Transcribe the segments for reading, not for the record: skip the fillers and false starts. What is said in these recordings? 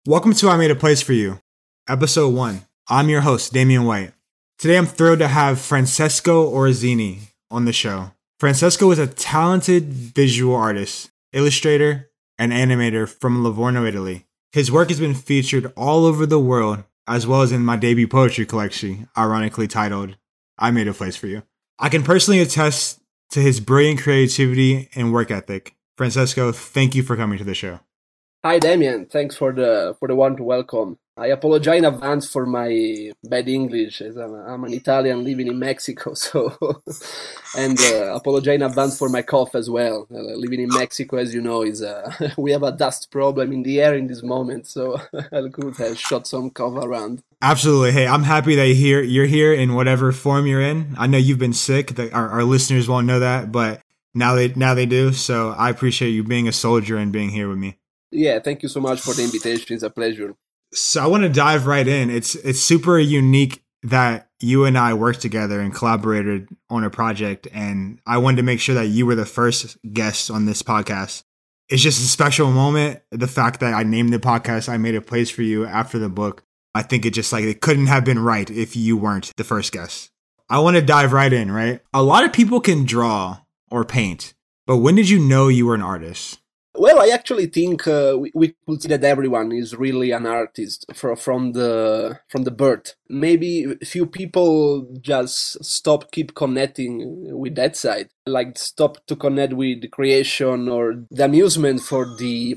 Welcome to I Made a Place for You, Episode 1. I'm your host, Damian White. Today I'm thrilled to have Francesco Orsini on the show. Francesco is a talented visual artist, illustrator, and animator from Livorno, Italy. His work has been featured all over the world, as well as in my debut poetry collection, ironically titled, I Made a Place for You. I can personally attest to his brilliant creativity and work ethic. Francesco, thank you for coming to the show. Hi, Damien. Thanks for the warm welcome. I apologize in advance for my bad English, as I'm an Italian living in Mexico. And apologize in advance for my cough as well. Living in Mexico, as you know, is we have a dust problem in the air in this moment, so I could have shot some cough around. Absolutely. Hey, I'm happy that you're here in whatever form you're in. I know you've been sick. Our listeners won't know that, but now they do. So I appreciate you being a soldier and being here with me. Yeah, thank you so much for the invitation. It's a pleasure. So I want to dive right in. It's super unique that you and I worked together and collaborated on a project, and I wanted to make sure that you were the first guest on this podcast. It's just a special moment. The fact that I named the podcast I Made a Place for You after the book, I think it couldn't have been right if you weren't the first guest. I want to dive right in, right? A lot of people can draw or paint, but when did you know you were an artist? Well, I actually think we could see that everyone is really an artist from the birth. Maybe a few people just keep connecting with that side, like stop to connect with the creation or the amusement for the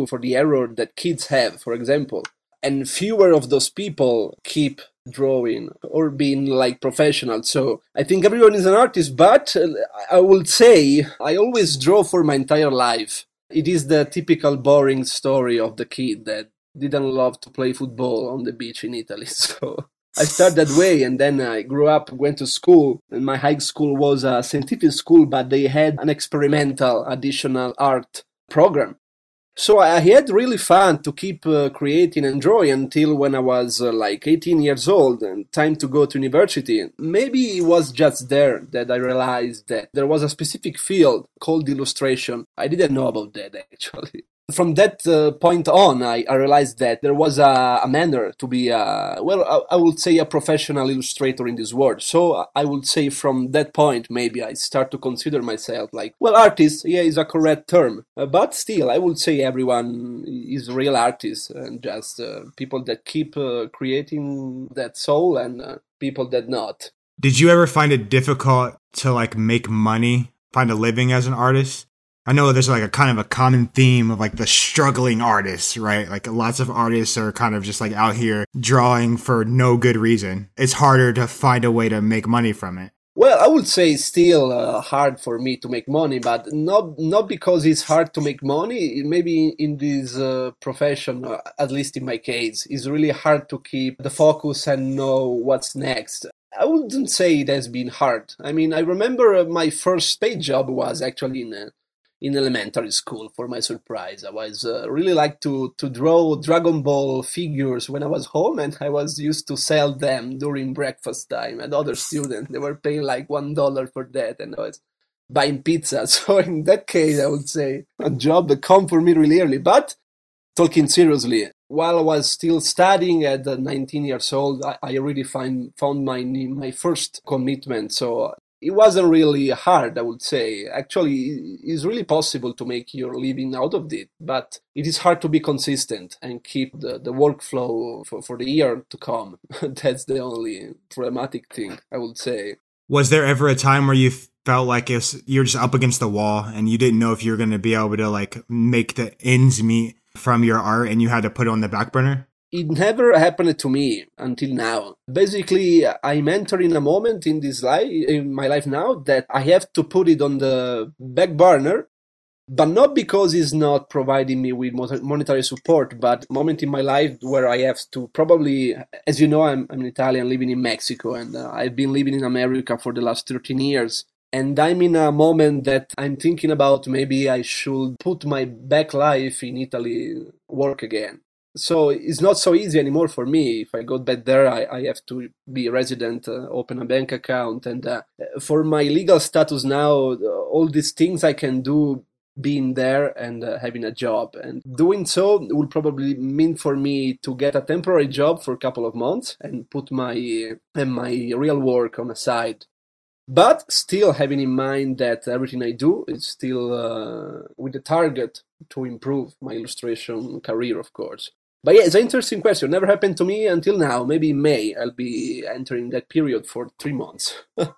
error that kids have, for example. And fewer of those people keep drawing or being like professional. So I think everyone is an artist, but I would say I always draw for my entire life. It is the typical boring story of the kid that didn't love to play football on the beach in Italy. So I started that way, and then I grew up, went to school, and my high school was a scientific school, but they had an experimental additional art program. So I had really fun to keep creating and drawing until when I was 18 years old and time to go to university. Maybe it was just there that I realized that there was a specific field called illustration. I didn't know about that actually. From that point on, I realized that there was a manner to be, I would say a professional illustrator in this world. So I would say from that point, maybe I start to consider myself artist, yeah, is a correct term. But still, I would say everyone is real artists and just people that keep creating that soul and people that not. Did you ever find it difficult to make money, find a living as an artist? I know there's a kind of a common theme of the struggling artists, right? Lots of artists are kind of just out here drawing for no good reason. It's harder to find a way to make money from it. Well, I would say it's still hard for me to make money, but not because it's hard to make money. Maybe in this profession, at least in my case, it's really hard to keep the focus and know what's next. I wouldn't say it has been hard. I mean, I remember my first paid job was actually in elementary school. For my surprise, I was really like to draw Dragon Ball figures when I was home, and I was used to sell them during breakfast time. And other students, they were paying $1 for that, and I was buying pizza. So in that case, I would say a job that come for me really early. But talking seriously, while I was still studying at 19 years old, I already found my first commitment. So it wasn't really hard, I would say. Actually, it's really possible to make your living out of it, but it is hard to be consistent and keep the workflow for the year to come. That's the only problematic thing, I would say. Was there ever a time where you felt like you're just up against the wall and you didn't know if you were going to be able to make the ends meet from your art and you had to put it on the back burner? It never happened to me until now. Basically, I'm entering a moment in my life now that I have to put it on the back burner, but not because it's not providing me with monetary support, but a moment in my life where I have to probably, as you know, I'm an Italian living in Mexico, and I've been living in America for the last 13 years. And I'm in a moment that I'm thinking about maybe I should put my back life in Italy, work again. So it's not so easy anymore for me. If I go back there, I have to be a resident, open a bank account. And for my legal status now, all these things I can do being there and having a job. And doing so will probably mean for me to get a temporary job for a couple of months and put my real work on the side. But still having in mind that everything I do is still with the target to improve my illustration career, of course. But yeah, it's an interesting question. Never happened to me until now. Maybe in May I'll be entering that period for 3 months.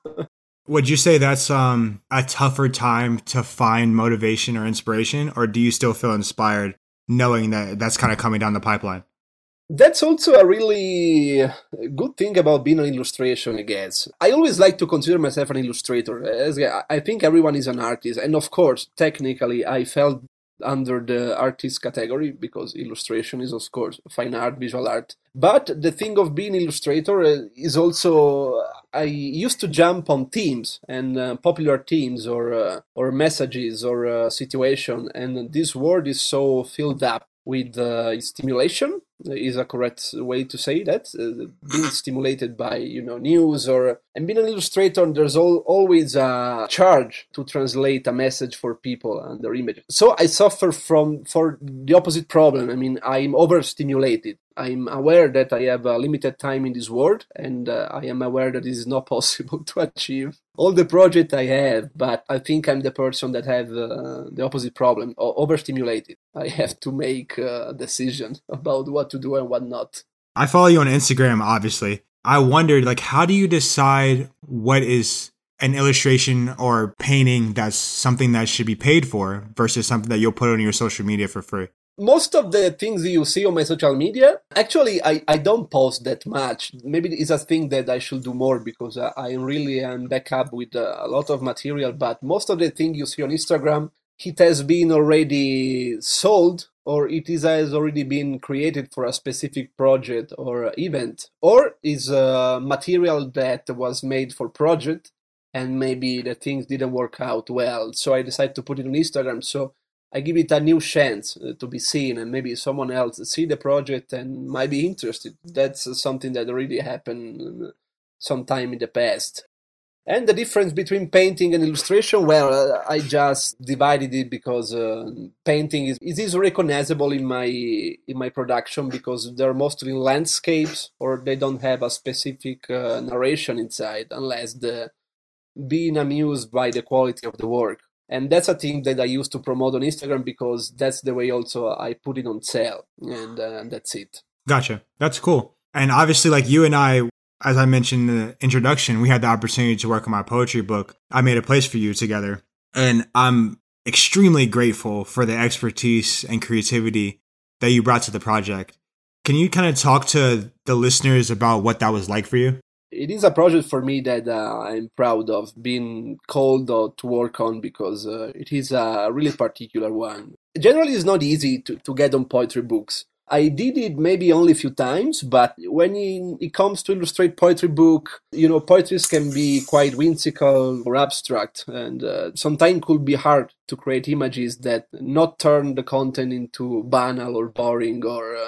Would you say that's a tougher time to find motivation or inspiration, or do you still feel inspired knowing that that's kind of coming down the pipeline? That's also a really good thing about being an illustration, I guess. I always like to consider myself an illustrator, as I think everyone is an artist. And of course, technically, I felt under the artist category because illustration is, of course, fine art, visual art. But the thing of being illustrator is also, I used to jump on themes and popular themes or messages or situation, and this world is so filled up with stimulation is a correct way to say that, being stimulated by news and being an illustrator. There's always a charge to translate a message for people and their images. So I suffer for the opposite problem. I mean, I'm overstimulated. I'm aware that I have a limited time in this world, and I am aware that it is not possible to achieve all the project I have, but I think I'm the person that have the opposite problem, overstimulated. I have to make a decision about what to do and what not. I follow you on Instagram, obviously. I wondered, how do you decide what is an illustration or painting that's something that should be paid for versus something that you'll put on your social media for free? Most of the things you see on my social media, actually, I don't post that much. Maybe it's a thing that I should do more because I really am back up with a lot of material. But most of the things you see on Instagram, it has been already sold, or has already been created for a specific project or event, or is material that was made for project and maybe the things didn't work out well. So I decided to put it on Instagram. So I give it a new chance to be seen, and maybe someone else see the project and might be interested. That's something that already happened sometime in the past. And the difference between painting and illustration, well, I just divided it because painting is recognizable in my production because they're mostly landscapes, or they don't have a specific narration inside, unless being amused by the quality of the work. And that's a thing that I used to promote on Instagram because that's the way also I put it on sale. And that's it. Gotcha. That's cool. And obviously, you and I, as I mentioned in the introduction, we had the opportunity to work on my poetry book. I made a place for you together. And I'm extremely grateful for the expertise and creativity that you brought to the project. Can you kind of talk to the listeners about what that was like for you? It is a project for me that I'm proud of being called to work on because it is a really particular one. Generally, it's not easy to get on poetry books. I did it maybe only a few times, but when it comes to illustrate poetry book, poetry can be quite whimsical or abstract, and sometimes could be hard to create images that not turn the content into banal or boring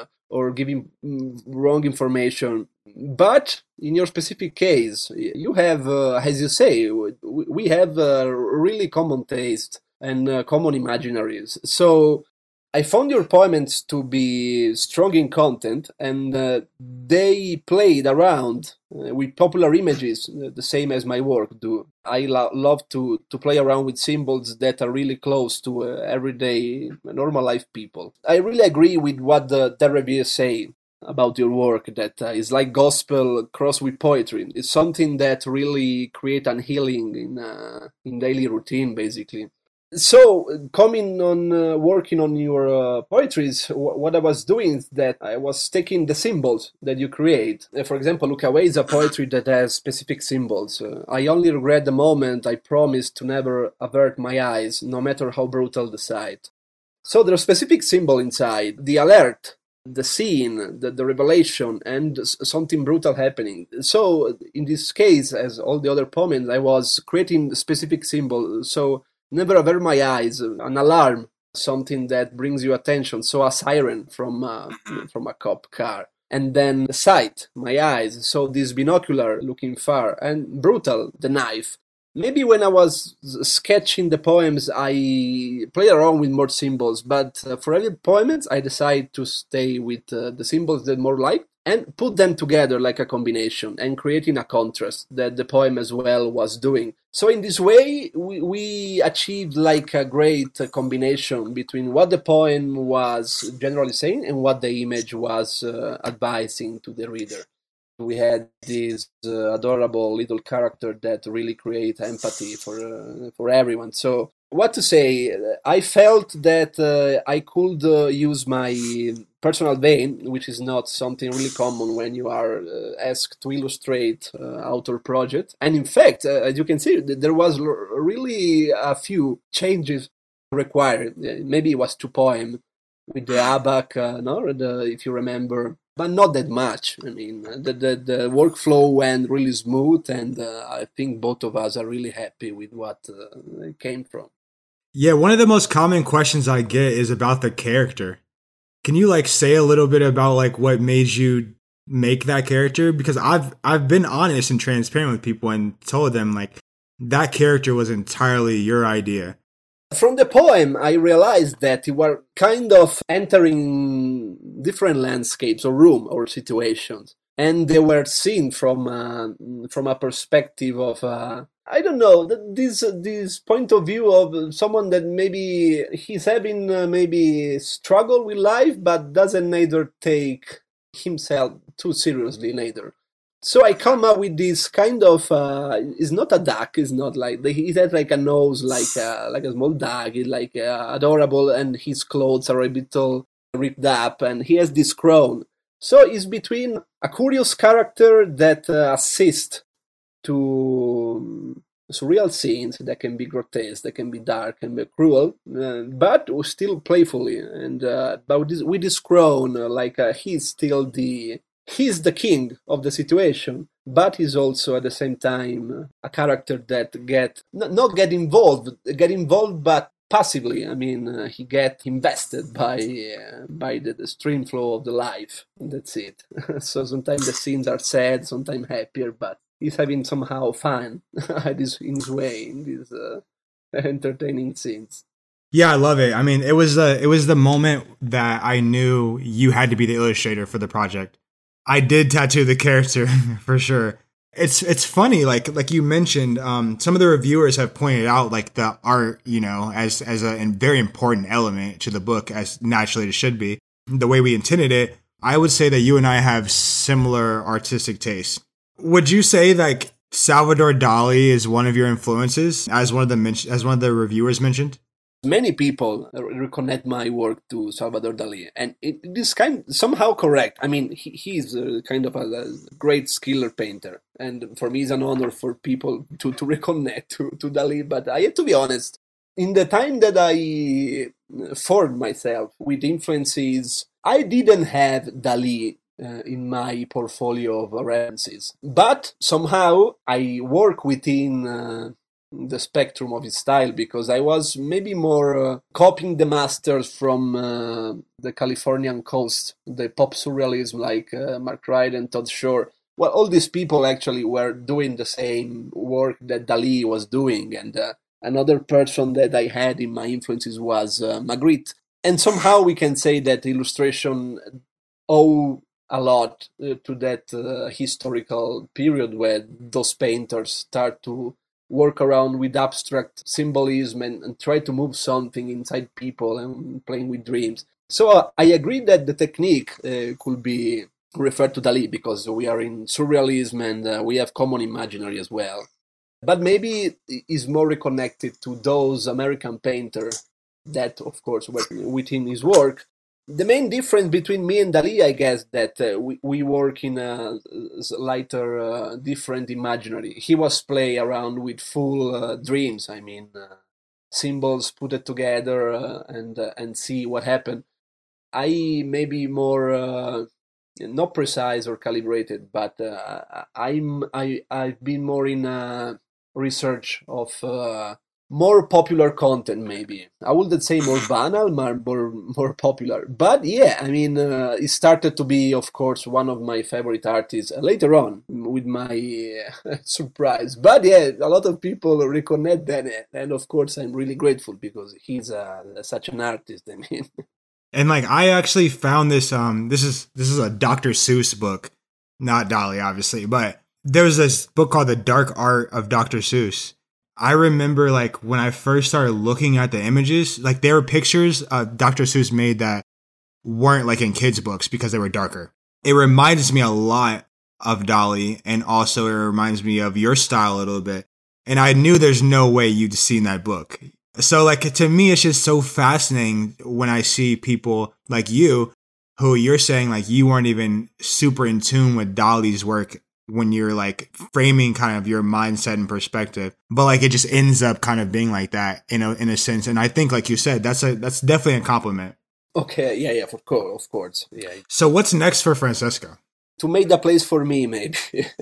or giving wrong information. But in your specific case, you have, as you say, we have really common taste and common imaginaries. So I found your poems to be strong in content, and they played around with popular images, the same as my work do. I love to play around with symbols that are really close to everyday, normal life people. I really agree with what the reviews say about your work, that is like gospel crossed with poetry. It's something that really create an healing in daily routine, basically. So, coming on working on your poetries, what I was doing is that I was taking the symbols that you create. For example, Look Away is a poetry that has specific symbols. I only regret the moment I promised to never avert my eyes, no matter how brutal the sight. So there are specific symbols inside. The alert, the scene, the revelation, and something brutal happening. So in this case, as all the other poems, I was creating specific symbols. So never avert my eyes, an alarm, something that brings you attention. So a siren from a cop car. And then the sight, my eyes. So this binocular looking far, and brutal, the knife. Maybe when I was sketching the poems, I played around with more symbols, but for every poems, I decided to stay with the symbols that more like and put them together like a combination and creating a contrast that the poem as well was doing. So in this way, we achieved like a great combination between what the poem was generally saying and what the image was advising to the reader. We had this adorable little character that really create empathy for everyone. So what to say? I felt that I could use my personal vein, which is not something really common when you are asked to illustrate author project. And in fact, as you can see, there was really a few changes required. Maybe it was two poem with the abac, no, if you remember, but not that much. I mean, the workflow went really smooth, and I think both of us are really happy with what came from. Yeah, one of the most common questions I get is about the character. Can you like say a little bit about like what made you make that character? Because I've been honest and transparent with people and told them like that character was entirely your idea. From the poem, I realized that you were kind of entering different landscapes or room or situations, and they were seen from a perspective of I don't know this point of view of someone that maybe he's having maybe struggle with life, but doesn't neither take himself too seriously neither. So I come up with this kind of it's not a duck, it's not like he has like a nose like a small dog, it's like adorable, and his clothes are a bit all ripped up, and he has this crown. So it's between a curious character that assists to surreal scenes that can be grotesque, that can be dark, and be cruel, but still playfully. And but with this crown, he's still he's the king of the situation, but he's also at the same time a character that not get involved, but passively. I mean, he get invested by the stream flow of the life. That's it. So sometimes the scenes are sad, sometimes happier, but he's having somehow fun in his way in these entertaining scenes. Yeah, I love it. I mean, it was the moment that I knew you had to be the illustrator for the project. I did tattoo the character for sure. It's funny, like you mentioned, some of the reviewers have pointed out like the art, you know, as a very important element to the book, as naturally it should be. The way we intended it, I would say that you and I have similar artistic tastes. Would you say like Salvador Dali is one of your influences, as one of the reviewers mentioned? Many people reconnect my work to Salvador Dali, and it is somehow correct. I mean, he's kind of a great skiller painter, and for me, it's an honor for people to reconnect to Dali. But I have to be honest, in the time that I formed myself with influences, I didn't have Dali in my portfolio of references, but somehow I work within the spectrum of his style, because I was maybe more copying the masters from the Californian coast, the pop surrealism like Mark Wright and Todd Shore. Well, all these people actually were doing the same work that Dali was doing, and another person that I had in my influences was Magritte. And somehow we can say that illustration owe a lot to that historical period where those painters start to work around with abstract symbolism and try to move something inside people and playing with dreams. So I agree that the technique could be referred to Dali, because we are in surrealism and we have common imaginary as well. But maybe is more reconnected to those American painters that, of course, were within his work. The main difference between me and Dali, I guess, that we work in a lighter, different imaginary. He was play around with full dreams. I mean, symbols, put it together and see what happened. I may be more not precise or calibrated, but I've been more in research of more popular content, maybe. I wouldn't say more banal, more popular. But yeah, I mean, it started to be, of course, one of my favorite artists later on with my surprise. But yeah, a lot of people reconnect that, and of course, I'm really grateful because he's such an artist. I mean, And like I actually found this this is a Dr. Seuss book, not Dolly obviously, but there was this book called The Dark Art of Dr. Seuss. I remember like when I first started looking at the images, like there were pictures Dr. Seuss made that weren't like in kids' books because they were darker. It reminds me a lot of Dolly, and also it reminds me of your style a little bit. And I knew there's no way you'd seen that book. So like to me, it's just so fascinating when I see people like you, who you're saying like you weren't even super in tune with Dolly's work when you're like framing kind of your mindset and perspective, but like it just ends up kind of being like that in a sense. And I think, like you said, that's definitely a compliment. okay, yeah, of course, yeah. So what's next for Francesco? To make the place for me, maybe.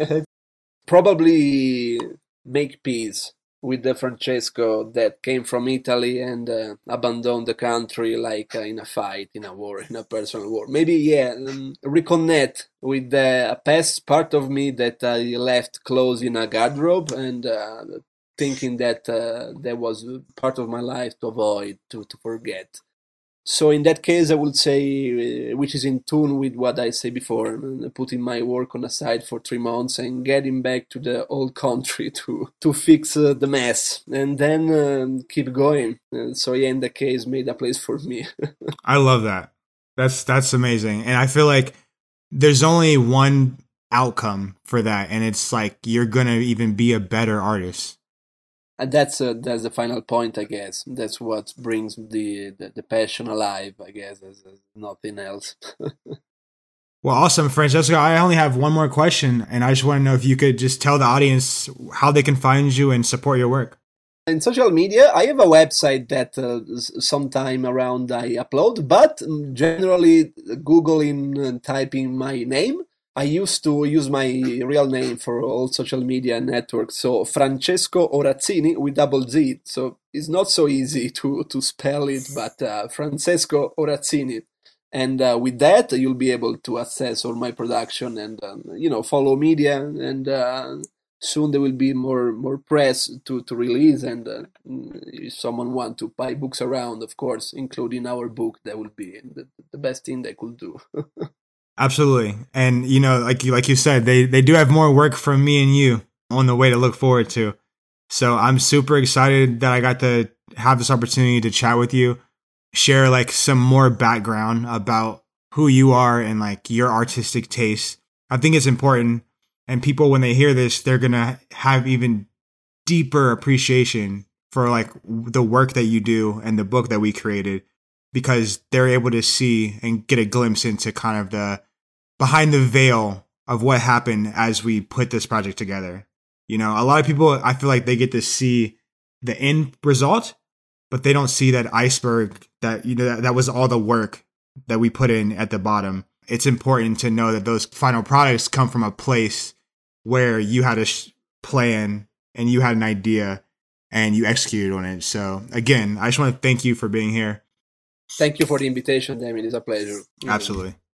Probably make peace with the Francesco that came from Italy and abandoned the country like in a fight, in a war, in a personal war. Maybe, yeah, reconnect with the past part of me that I left closed in a garderobe and thinking that that was part of my life to avoid, to forget. So in that case, I would say, which is in tune with what I said before, putting my work on the side for 3 months and getting back to the old country to fix the mess, and then keep going. So yeah, in that case, made a place for me. I love that. That's amazing. And I feel like there's only one outcome for that, and it's like you're gonna even be a better artist. And that's the final point, I guess. That's what brings the passion alive, I guess, as nothing else. Well, awesome, Francesco. I only have one more question, and I just want to know if you could just tell the audience how they can find you and support your work. In social media, I have a website that sometime around I upload, but generally Googling and typing my name. I used to use my real name for all social media networks, so Francesco Orazzini with double Z. So it's not so easy to spell it, but Francesco Orazzini. And with that, you'll be able to access all my production and follow media. And soon there will be more press to release. And if someone want to buy books around, of course, including our book, that would be the best thing they could do. Absolutely. And like you said, they do have more work from me and you on the way to look forward to. So I'm super excited that I got to have this opportunity to chat with you, share like some more background about who you are and like your artistic taste. I think it's important, and people, when they hear this, they're going to have even deeper appreciation for like the work that you do and the book that we created, because they're able to see and get a glimpse into kind of the behind the veil of what happened as we put this project together. A lot of people, I feel like they get to see the end result, but they don't see that iceberg that, that was all the work that we put in at the bottom. It's important to know that those final products come from a place where you had a plan and you had an idea and you executed on it. So again, I just want to thank you for being here. Thank you for the invitation, Damien. It's a pleasure. Absolutely.